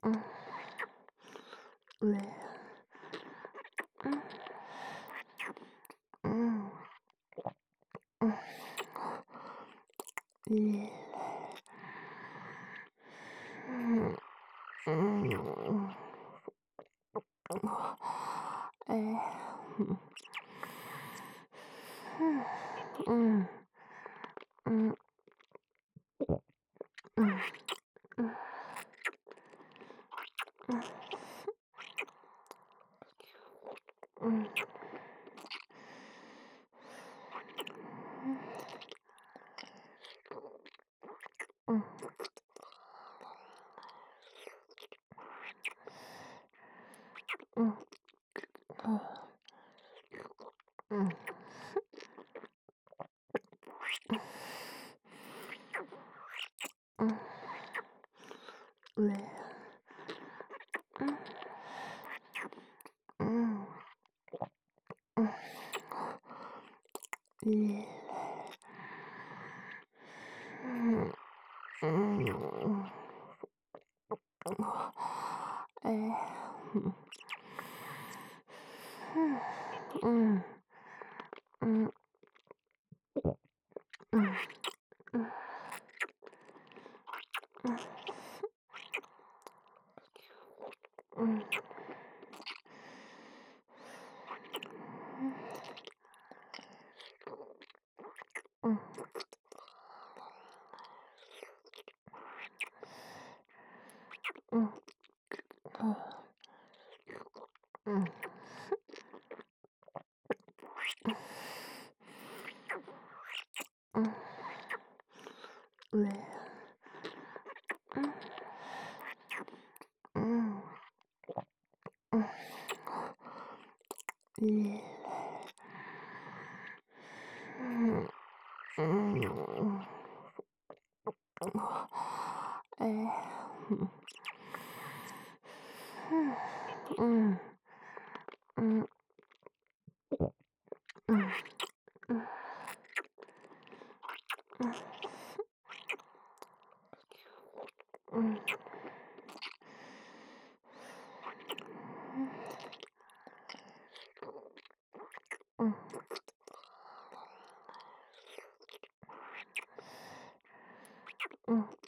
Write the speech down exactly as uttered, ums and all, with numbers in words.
음. 네. 음. 음. 음. 예. 음. 음. 에. 음. 음. 음. 음. 음. 음. 음. 음. 음. 어. 음. 음. 네. 음. 음. 음. 예. 음. 음. 에. 음. 음. 음. 음. 음. 음. 음. 음. 음. 어. 음. 음. 네. 음. 음. 음. 예. 음. 음. 에. 음. 음. 음. 음. 음. 음. 음. 음. 음.